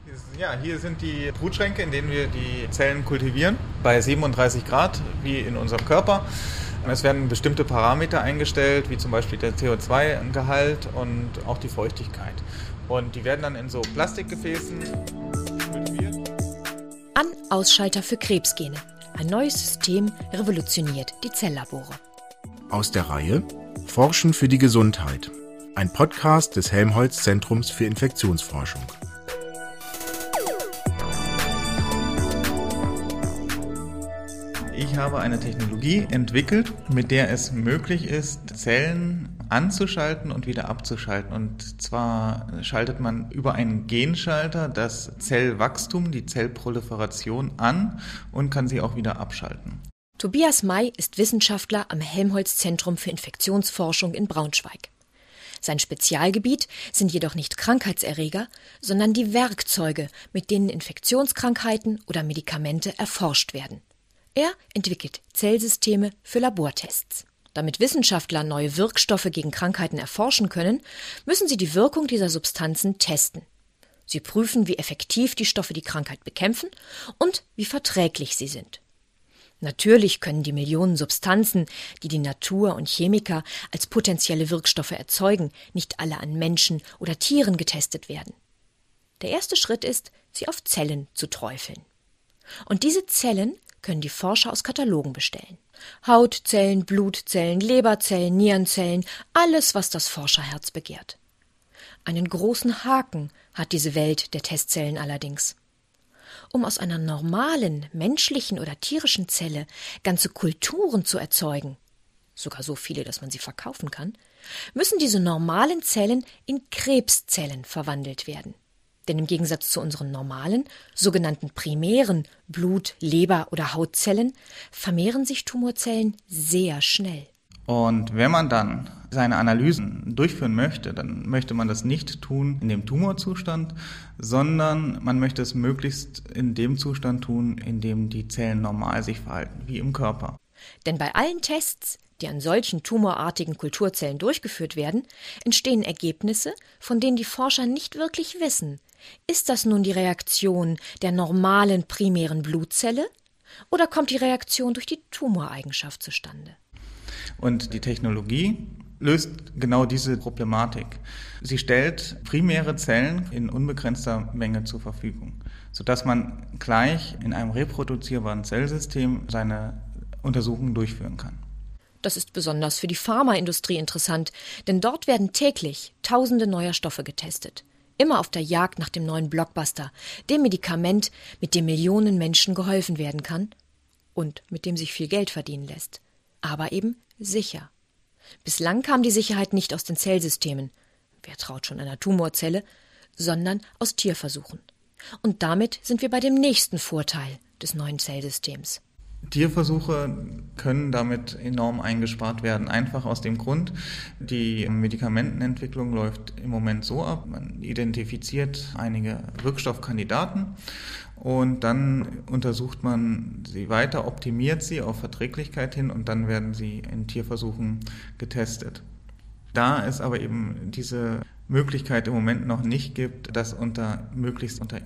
Ja, hier sind die Brutschränke, in denen wir die Zellen kultivieren, bei 37 Grad, wie in unserem Körper. Es werden bestimmte Parameter eingestellt, wie zum Beispiel der CO2-Gehalt und auch die Feuchtigkeit. Und die werden dann in so Plastikgefäßen kultiviert. An-Ausschalter für Krebsgene. Ein neues System revolutioniert die Zelllabore. Aus der Reihe Forschen für die Gesundheit. Ein Podcast des Helmholtz-Zentrums für Infektionsforschung. Ich habe eine Technologie entwickelt, mit der es möglich ist, Zellen anzuschalten und wieder abzuschalten. Und zwar schaltet man über einen Genschalter das Zellwachstum, die Zellproliferation an und kann sie auch wieder abschalten. Tobias May ist Wissenschaftler am Helmholtz-Zentrum für Infektionsforschung in Braunschweig. Sein Spezialgebiet sind jedoch nicht Krankheitserreger, sondern die Werkzeuge, mit denen Infektionskrankheiten oder Medikamente erforscht werden. Er entwickelt Zellsysteme für Labortests. Damit Wissenschaftler neue Wirkstoffe gegen Krankheiten erforschen können, müssen sie die Wirkung dieser Substanzen testen. Sie prüfen, wie effektiv die Stoffe die Krankheit bekämpfen und wie verträglich sie sind. Natürlich können die Millionen Substanzen, die die Natur und Chemiker als potenzielle Wirkstoffe erzeugen, nicht alle an Menschen oder Tieren getestet werden. Der erste Schritt ist, sie auf Zellen zu träufeln. Und diese Zellen können die Forscher aus Katalogen bestellen. Hautzellen, Blutzellen, Leberzellen, Nierenzellen, alles, was das Forscherherz begehrt. Einen großen Haken hat diese Welt der Testzellen allerdings. Um aus einer normalen, menschlichen oder tierischen Zelle ganze Kulturen zu erzeugen, sogar so viele, dass man sie verkaufen kann, müssen diese normalen Zellen in Krebszellen verwandelt werden. Denn im Gegensatz zu unseren normalen, sogenannten primären Blut-, Leber- oder Hautzellen vermehren sich Tumorzellen sehr schnell. Und wenn man dann seine Analysen durchführen möchte, dann möchte man das nicht tun in dem Tumorzustand, sondern man möchte es möglichst in dem Zustand tun, in dem die Zellen normal sich verhalten, wie im Körper. Denn bei allen Tests, die an solchen tumorartigen Kulturzellen durchgeführt werden, entstehen Ergebnisse, von denen die Forscher nicht wirklich wissen, ist das nun die Reaktion der normalen primären Blutzelle oder kommt die Reaktion durch die Tumoreigenschaft zustande? Und die Technologie löst genau diese Problematik. Sie stellt primäre Zellen in unbegrenzter Menge zur Verfügung, sodass man gleich in einem reproduzierbaren Zellsystem seine Untersuchungen durchführen kann. Das ist besonders für die Pharmaindustrie interessant, denn dort werden täglich Tausende neuer Stoffe getestet. Immer auf der Jagd nach dem neuen Blockbuster, dem Medikament, mit dem Millionen Menschen geholfen werden kann und mit dem sich viel Geld verdienen lässt. Aber eben sicher. Bislang kam die Sicherheit nicht aus den Zellsystemen, wer traut schon einer Tumorzelle, sondern aus Tierversuchen. Und damit sind wir bei dem nächsten Vorteil des neuen Zellsystems. Tierversuche können damit enorm eingespart werden, einfach aus dem Grund, die Medikamentenentwicklung läuft im Moment so ab, man identifiziert einige Wirkstoffkandidaten und dann untersucht man sie weiter, optimiert sie auf Verträglichkeit hin und dann werden sie in Tierversuchen getestet. Da es aber eben diese Möglichkeit im Moment noch nicht gibt, das möglichst unter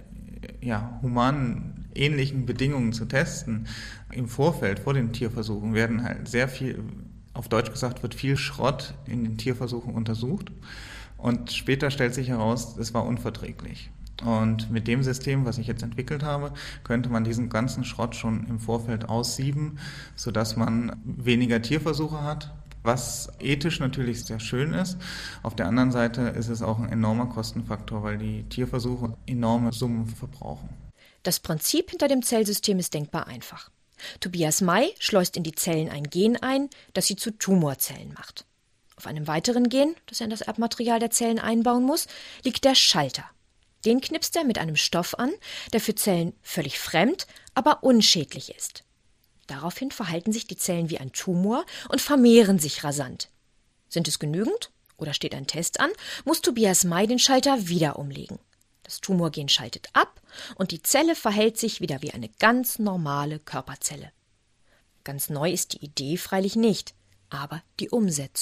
humanen ähnlichen Bedingungen zu testen, im Vorfeld, vor den Tierversuchen, werden halt sehr viel, auf Deutsch gesagt, wird viel Schrott in den Tierversuchen untersucht und später stellt sich heraus, es war unverträglich. Und mit dem System, was ich jetzt entwickelt habe, könnte man diesen ganzen Schrott schon im Vorfeld aussieben, sodass man weniger Tierversuche hat, was ethisch natürlich sehr schön ist. Auf der anderen Seite ist es auch ein enormer Kostenfaktor, weil die Tierversuche enorme Summen verbrauchen. Das Prinzip hinter dem Zellsystem ist denkbar einfach. Tobias May schleust in die Zellen ein Gen ein, das sie zu Tumorzellen macht. Auf einem weiteren Gen, das er in das Erbmaterial der Zellen einbauen muss, liegt der Schalter. Den knipst er mit einem Stoff an, der für Zellen völlig fremd, aber unschädlich ist. Daraufhin verhalten sich die Zellen wie ein Tumor und vermehren sich rasant. Sind es genügend oder steht ein Test an, muss Tobias May den Schalter wieder umlegen. Das Tumorgen schaltet ab und die Zelle verhält sich wieder wie eine ganz normale Körperzelle. Ganz neu ist die Idee freilich nicht, aber die Umsetzung.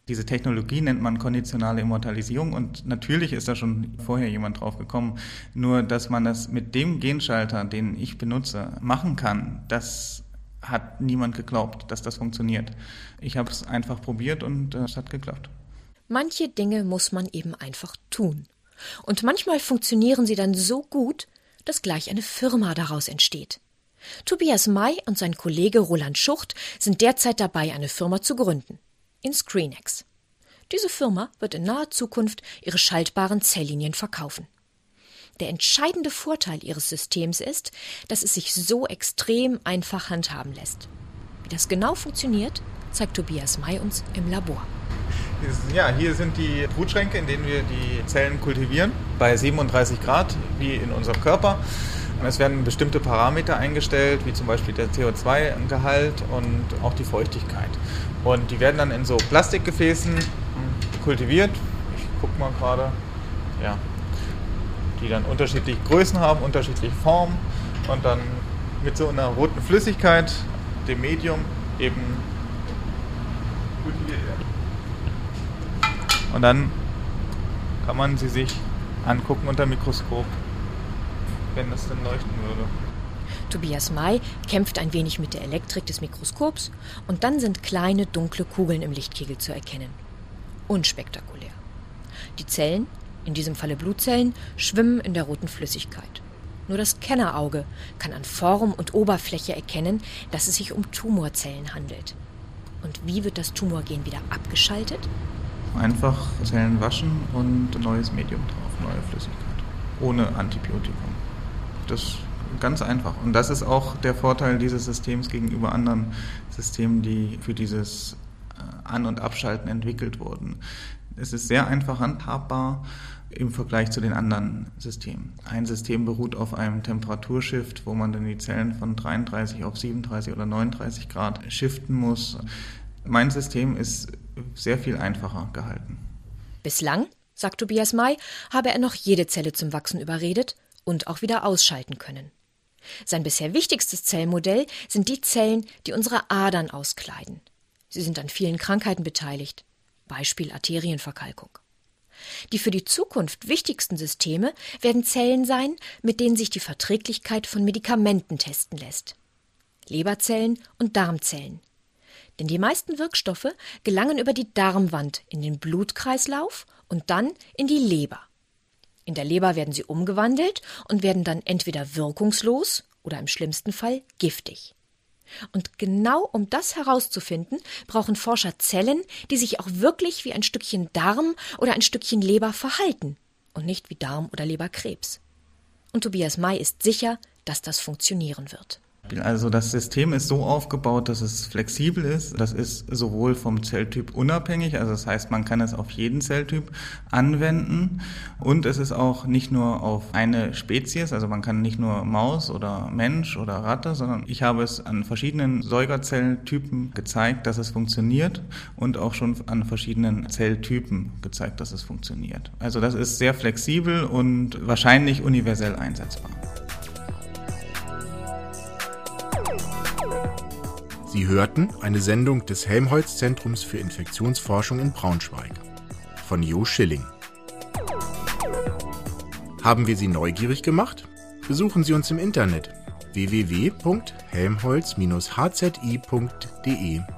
Diese Technologie nennt man konditionale Immortalisierung und natürlich ist da schon vorher jemand drauf gekommen. Nur, dass man das mit dem Genschalter, den ich benutze, machen kann, das hat niemand geglaubt, dass das funktioniert. Ich habe es einfach probiert und es hat geklappt. Manche Dinge muss man eben einfach tun. Und manchmal funktionieren sie dann so gut, dass gleich eine Firma daraus entsteht. Tobias May und sein Kollege Roland Schucht sind derzeit dabei, eine Firma zu gründen. InScreenX. Diese Firma wird in naher Zukunft ihre schaltbaren Zelllinien verkaufen. Der entscheidende Vorteil ihres Systems ist, dass es sich so extrem einfach handhaben lässt. Wie das genau funktioniert, zeigt Tobias May uns im Labor. Ja, hier sind die Brutschränke, in denen wir die Zellen kultivieren, bei 37 Grad, wie in unserem Körper. Es werden bestimmte Parameter eingestellt, wie zum Beispiel der CO2-Gehalt und auch die Feuchtigkeit. Und die werden dann in so Plastikgefäßen kultiviert. Ich gucke mal gerade, ja, die dann unterschiedliche Größen haben, unterschiedliche Formen und dann mit so einer roten Flüssigkeit, dem Medium, eben kultiviert werden. Und dann kann man sie sich angucken unter dem Mikroskop, wenn das dann leuchten würde. Tobias May kämpft ein wenig mit der Elektrik des Mikroskops und dann sind kleine, dunkle Kugeln im Lichtkegel zu erkennen. Unspektakulär. Die Zellen, in diesem Falle Blutzellen, schwimmen in der roten Flüssigkeit. Nur das Kennerauge kann an Form und Oberfläche erkennen, dass es sich um Tumorzellen handelt. Und wie wird das Tumorgen wieder abgeschaltet? Einfach Zellen waschen und neues Medium drauf, neue Flüssigkeit. Ohne Antibiotikum. Das ist ganz einfach. Und das ist auch der Vorteil dieses Systems gegenüber anderen Systemen, die für dieses An- und Abschalten entwickelt wurden. Es ist sehr einfach handhabbar im Vergleich zu den anderen Systemen. Ein System beruht auf einem Temperaturshift, wo man dann die Zellen von 33 auf 37 oder 39 Grad shiften muss. Mein System ist sehr viel einfacher gehalten. Bislang, sagt Tobias May, habe er noch jede Zelle zum Wachsen überredet und auch wieder ausschalten können. Sein bisher wichtigstes Zellmodell sind die Zellen, die unsere Adern auskleiden. Sie sind an vielen Krankheiten beteiligt, Beispiel Arterienverkalkung. Die für die Zukunft wichtigsten Systeme werden Zellen sein, mit denen sich die Verträglichkeit von Medikamenten testen lässt. Leberzellen und Darmzellen. Denn die meisten Wirkstoffe gelangen über die Darmwand in den Blutkreislauf und dann in die Leber. In der Leber werden sie umgewandelt und werden dann entweder wirkungslos oder im schlimmsten Fall giftig. Und genau um das herauszufinden, brauchen Forscher Zellen, die sich auch wirklich wie ein Stückchen Darm oder ein Stückchen Leber verhalten und nicht wie Darm- oder Leberkrebs. Und Tobias May ist sicher, dass das funktionieren wird. Also das System ist so aufgebaut, dass es flexibel ist. Das ist sowohl vom Zelltyp unabhängig, also das heißt, man kann es auf jeden Zelltyp anwenden. Und es ist auch nicht nur auf eine Spezies, also man kann nicht nur Maus oder Mensch oder Ratte, sondern ich habe es an verschiedenen Säugerzelltypen gezeigt, dass es funktioniert und auch schon an verschiedenen Zelltypen gezeigt, dass es funktioniert. Also das ist sehr flexibel und wahrscheinlich universell einsetzbar. Sie hörten eine Sendung des Helmholtz-Zentrums für Infektionsforschung in Braunschweig von Jo Schilling. Haben wir Sie neugierig gemacht? Besuchen Sie uns im Internet www.helmholtz-hzi.de